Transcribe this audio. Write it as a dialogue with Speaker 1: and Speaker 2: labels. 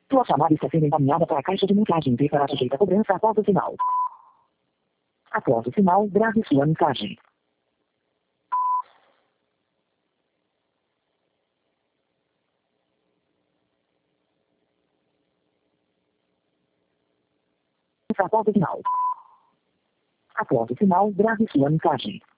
Speaker 1: Sua chamada está sendo encaminhada para a caixa de mensagem e será sujeita a cobrança após o sinal. Após o sinal, grave sua mensagem. Após o sinal. Após o sinal, grave sua mensagem.